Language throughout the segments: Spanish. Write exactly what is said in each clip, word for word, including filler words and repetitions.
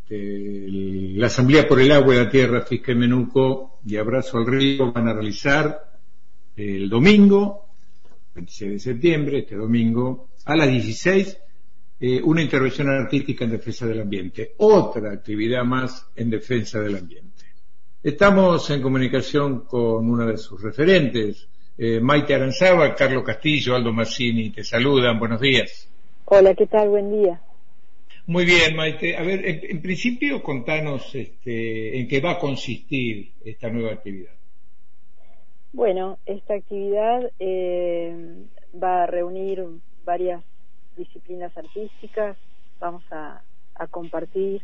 este, el- la Asamblea por el Agua y la Tierra, Fisca y Menuco y Abrazo al Río van a realizar el domingo, veintiséis de septiembre, este domingo, a las dieciséis, eh, una intervención artística en defensa del ambiente, otra actividad más en defensa del ambiente. Estamos en comunicación con una de sus referentes, eh, Maite Aranzábal, Carlos Castillo, Aldo Mazzini, te saludan, buenos días. Hola, ¿qué tal? Buen día. Muy bien, Maite. A ver, en, en principio contanos este, en qué va a consistir esta nueva actividad. Bueno, esta actividad eh, va a reunir varias disciplinas artísticas. Vamos a, a compartir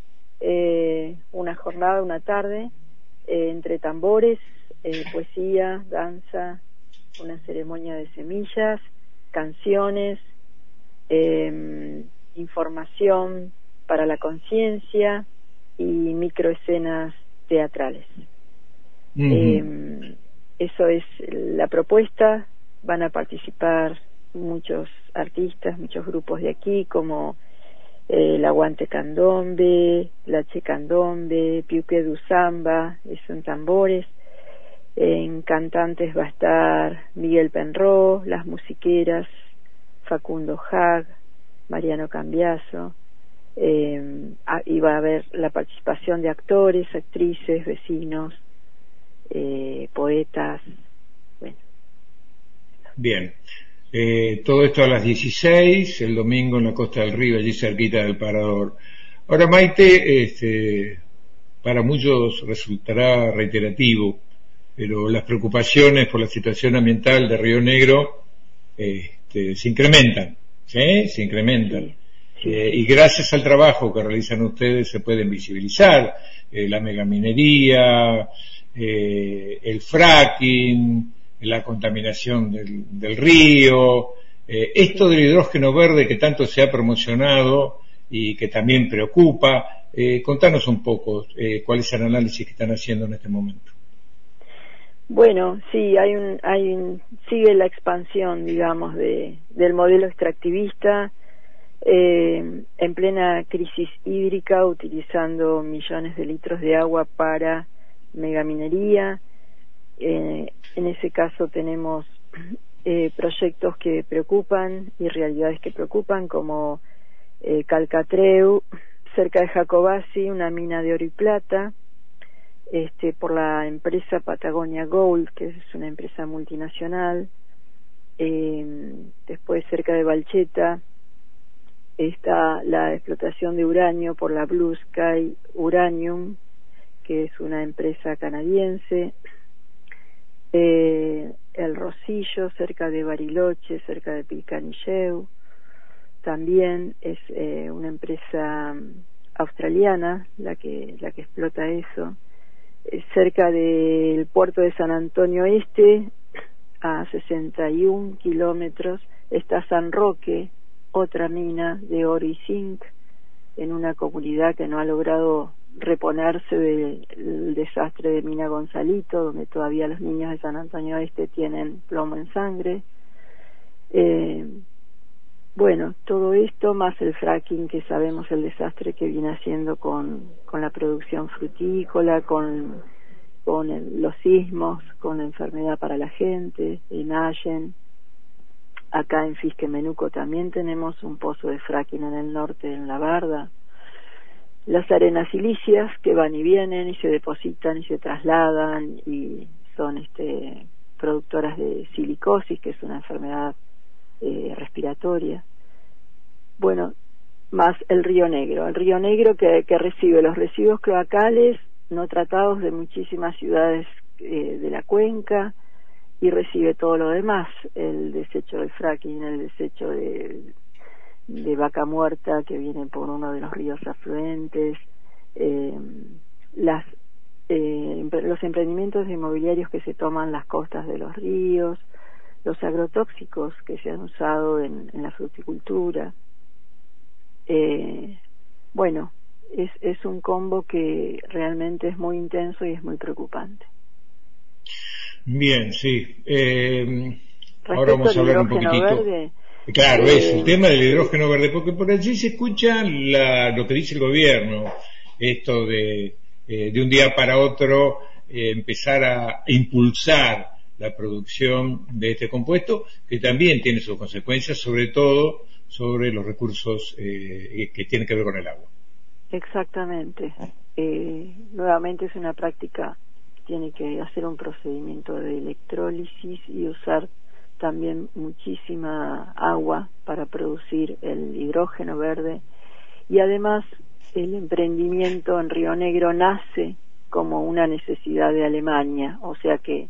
eh, una jornada, una tarde, eh, entre tambores, eh, poesía, danza, una ceremonia de semillas, canciones, eh, información para la conciencia y microescenas teatrales. Uh-huh. Eh, eso es la propuesta. Van a participar muchos artistas, muchos grupos de aquí, como eh, el Aguante Candombe, la Che Candombe, Piuque du Samba, son tambores. En cantantes va a estar Miguel Penró, Las Musiqueras, Facundo Hag, Mariano Cambiaso, eh, y va a haber la participación de actores, actrices, vecinos, eh, poetas, bueno. Bien, eh, todo esto a las dieciséis, el domingo en la Costa del Río, allí cerquita del Parador. Ahora, Maite, este, para muchos resultará reiterativo, pero las preocupaciones por la situación ambiental de Río Negro este, se incrementan, ¿sí? Se incrementan. Sí, sí. Eh, y gracias al trabajo que realizan ustedes se pueden visibilizar eh, la megaminería, eh, el fracking, la contaminación del, del río, eh, esto del hidrógeno verde que tanto se ha promocionado y que también preocupa. Eh, contanos un poco eh, cuál es el análisis que están haciendo en este momento. Bueno, sí, hay un, hay un, sigue la expansión, digamos, de, del modelo extractivista, eh, en plena crisis hídrica, utilizando millones de litros de agua para megaminería. Eh, en ese caso tenemos eh, proyectos que preocupan y realidades que preocupan, como eh, Calcatreu, cerca de Jacobasi, una mina de oro y plata, este, por la empresa Patagonia Gold, que es una empresa multinacional. Eh, después, cerca de Valcheta, está la explotación de uranio por la Blue Sky Uranium, que es una empresa canadiense. Eh, el Rosillo, cerca de Bariloche, cerca de Pilcanilleu, también es eh, una empresa australiana la que la que explota eso. Eh, cerca del puerto de San Antonio Este, a sesenta y un kilómetros, está San Roque, otra mina de oro y zinc, en una comunidad que no ha logrado reponerse del desastre de Mina Gonzalito, donde todavía los niños de San Antonio Este tienen plomo en sangre. Eh, bueno, todo esto más el fracking, que sabemos el desastre que viene haciendo con, con la producción frutícola, con, con el, los sismos, con la enfermedad para la gente, en Allen. Acá en Fisca y Menuco también tenemos un pozo de fracking en el norte, en La Barda. Las arenas silíceas que van y vienen y se depositan y se trasladan y son este, productoras de silicosis, que es una enfermedad eh, respiratoria. Bueno, más el Río Negro. El Río Negro que, que recibe los residuos cloacales no tratados de muchísimas ciudades eh, de la cuenca, y recibe todo lo demás, el desecho del fracking, el desecho de... de vaca muerta que viene por uno de los ríos afluentes, eh, las eh, los emprendimientos inmobiliarios que se toman las costas de los ríos, los agrotóxicos que se han usado en, en la fruticultura. Eh, bueno, es, es un combo que realmente es muy intenso y es muy preocupante. Bien, sí. Eh, ahora vamos a hablar un poquitito. Verde, Claro, eh, es el tema del hidrógeno verde, porque por allí se escucha la, lo que dice el gobierno, esto de, eh, de un día para otro eh, empezar a impulsar la producción de este compuesto, que también tiene sus consecuencias, sobre todo sobre los recursos eh, que tienen que ver con el agua. Exactamente. Eh, nuevamente es una práctica que tiene que hacer un procedimiento de electrólisis y usar también muchísima agua para producir el hidrógeno verde, y además el emprendimiento en Río Negro nace como una necesidad de Alemania, o sea que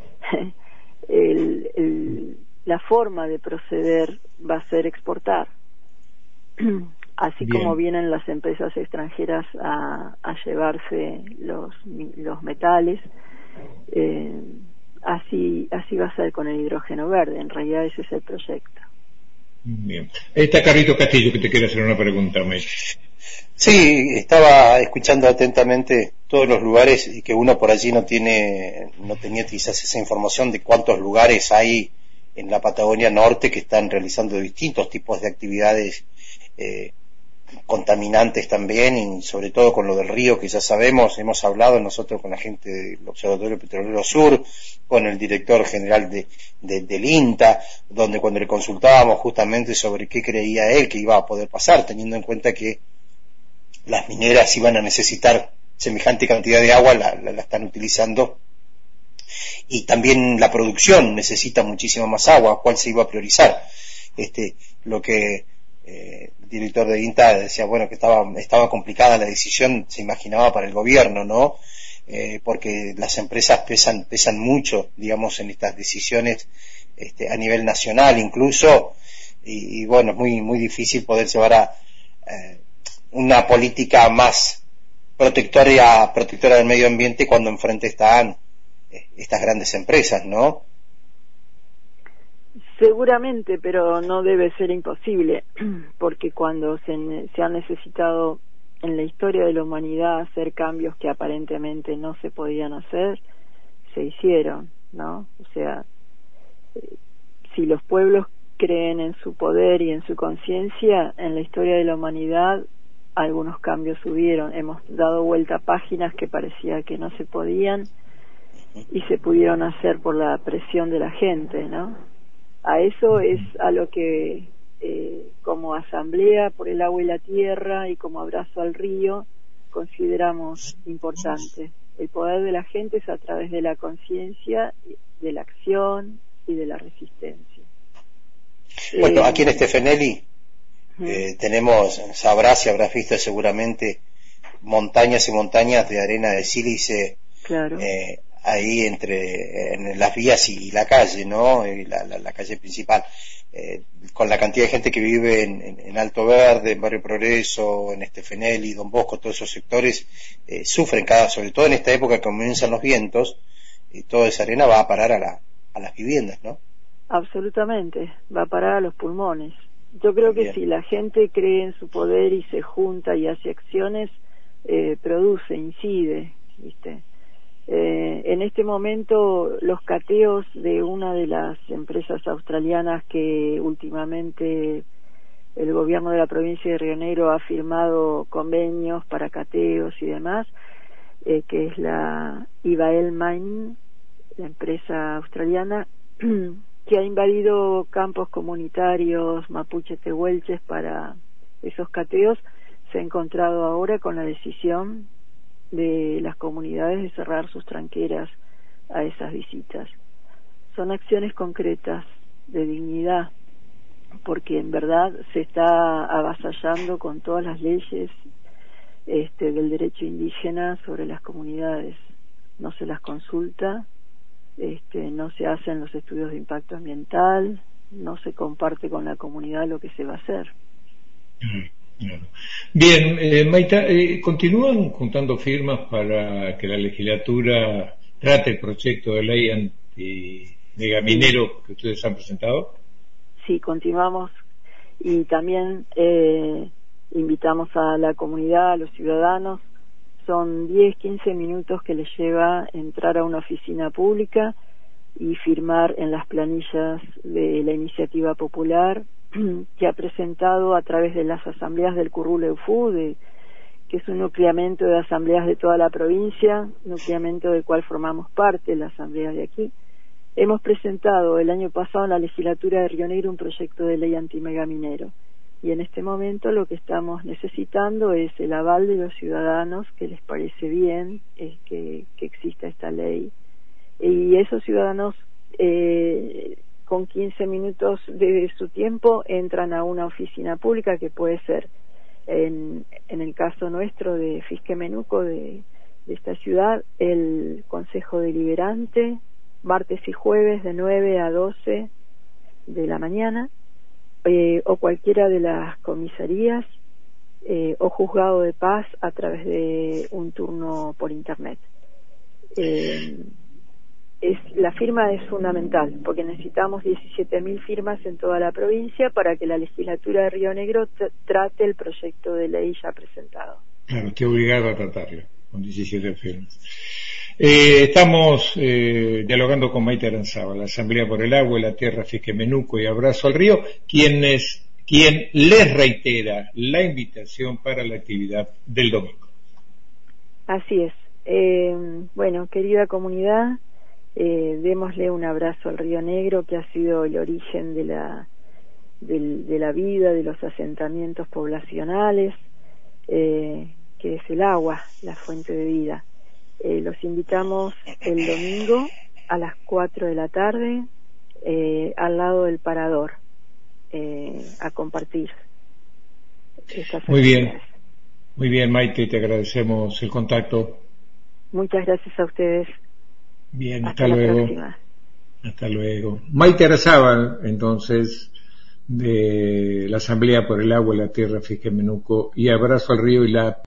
el, el, la forma de proceder va a ser exportar. Así Bien. Como vienen las empresas extranjeras a, a llevarse los, los metales, eh, así, así va a ser con el hidrógeno verde. En realidad ese es el proyecto. Bien. Está Carlito Castillo, que te quiere hacer una pregunta, May. Sí, estaba escuchando atentamente todos los lugares y que uno por allí no tiene, no tenía quizás esa información de cuántos lugares hay en la Patagonia Norte que están realizando distintos tipos de actividades eh, contaminantes también, y sobre todo con lo del río, que ya sabemos, hemos hablado nosotros con la gente del Observatorio Petrolero Sur, con el director general de, de, del INTA, donde cuando le consultábamos justamente sobre qué creía él que iba a poder pasar, teniendo en cuenta que las mineras iban a necesitar semejante cantidad de agua, la, la, la están utilizando, y también la producción necesita muchísima más agua, ¿cuál se iba a priorizar? Este, lo que eh, el director de INTA decía, bueno, que estaba, estaba complicada la decisión, se imaginaba para el gobierno, ¿no? Eh, porque las empresas pesan, pesan mucho, digamos, en estas decisiones este, a nivel nacional incluso, y, y bueno, es muy, muy difícil poder llevar a eh, una política más protectora, protectora del medio ambiente cuando enfrente están eh, estas grandes empresas, ¿no? Seguramente, pero no debe ser imposible, porque cuando se, se ha necesitado en la historia de la humanidad hacer cambios que aparentemente no se podían hacer, se hicieron, ¿no? O sea, si los pueblos creen en su poder y en su conciencia, en la historia de la humanidad algunos cambios hubieron. Hemos dado vuelta a páginas que parecía que no se podían y se pudieron hacer por la presión de la gente, ¿no? A eso es a lo que eh, como Asamblea por el Agua y la Tierra y como Abrazo al Río consideramos importante. El poder de la gente es a través de la conciencia, de la acción y de la resistencia. Bueno, aquí en Stefanelli eh, tenemos, sabrás y habrás visto seguramente montañas y montañas de arena de sílice, claro. eh, ahí entre en las vías y la calle, ¿no? La, la, la calle principal, eh, con la cantidad de gente que vive en, en, en Alto Verde, en Barrio Progreso, en Stefanelli, Don Bosco, todos esos sectores eh, sufren cada, sobre todo en esta época que comienzan los vientos, y toda esa arena va a parar a, la, a las viviendas, ¿no? Absolutamente, va a parar a los pulmones. Yo creo que Bien. Si la gente cree en su poder y se junta y hace acciones, eh, produce, incide, ¿viste? Eh, en este momento los cateos de una de las empresas australianas que últimamente el gobierno de la provincia de Río Negro ha firmado convenios para cateos y demás, eh, que es la Ivael Mining, la empresa australiana, que ha invadido campos comunitarios mapuche tehuelches para esos cateos, se ha encontrado ahora con la decisión de las comunidades de cerrar sus tranqueras a esas visitas. Son acciones concretas de dignidad, porque en verdad se está avasallando con todas las leyes este, del derecho indígena sobre las comunidades. No se las consulta, este, no se hacen los estudios de impacto ambiental, no se comparte con la comunidad lo que se va a hacer. Bien, eh, Maita, eh, ¿continúan juntando firmas para que la legislatura trate el proyecto de ley anti-megaminero que ustedes han presentado? Sí, continuamos, y también eh, invitamos a la comunidad, a los ciudadanos. Son diez, quince minutos que les lleva entrar a una oficina pública y firmar en las planillas de la iniciativa popular que ha presentado a través de las asambleas del Currul Eufú, de, que es un nucleamento de asambleas de toda la provincia, nucleamento del cual formamos parte, la asamblea de aquí. Hemos presentado el año pasado en la legislatura de Río Negro un proyecto de ley antimegaminero, y en este momento lo que estamos necesitando es el aval de los ciudadanos, que les parece bien es que, que exista esta ley, y esos ciudadanos eh, con quince minutos de su tiempo entran a una oficina pública, que puede ser, en, en el caso nuestro de Fisquemenuco, de, de esta ciudad, el Consejo Deliberante, martes y jueves de nueve a doce de la mañana, eh, o cualquiera de las comisarías eh, o juzgado de paz a través de un turno por internet. Eh, es, la firma es fundamental, porque necesitamos diecisiete mil firmas en toda la provincia para que la legislatura de Río Negro t- trate el proyecto de ley ya presentado. Claro, estoy obligado a tratarlo, con diecisiete firmas. Eh, estamos eh, dialogando con Maite Aranzábal, la Asamblea por el Agua y la Tierra Fisquemenuco y Abrazo al Río, quien, es, quien les reitera la invitación para la actividad del domingo. Así es. Eh, bueno, querida comunidad, eh, démosle un abrazo al Río Negro, que ha sido el origen de la, de, de la vida, de los asentamientos poblacionales, eh, que es el agua, la fuente de vida. Eh, los invitamos el domingo a las cuatro de la tarde eh, al lado del parador eh, a compartir estas Muy bien, actividades. muy bien, Maite, te agradecemos el contacto. Muchas gracias a ustedes. Bien, hasta, hasta luego. La próxima. Hasta luego. Maite Aranzábal, entonces, de la Asamblea por el Agua y la Tierra Fisquemenuco y Abrazo al Río y la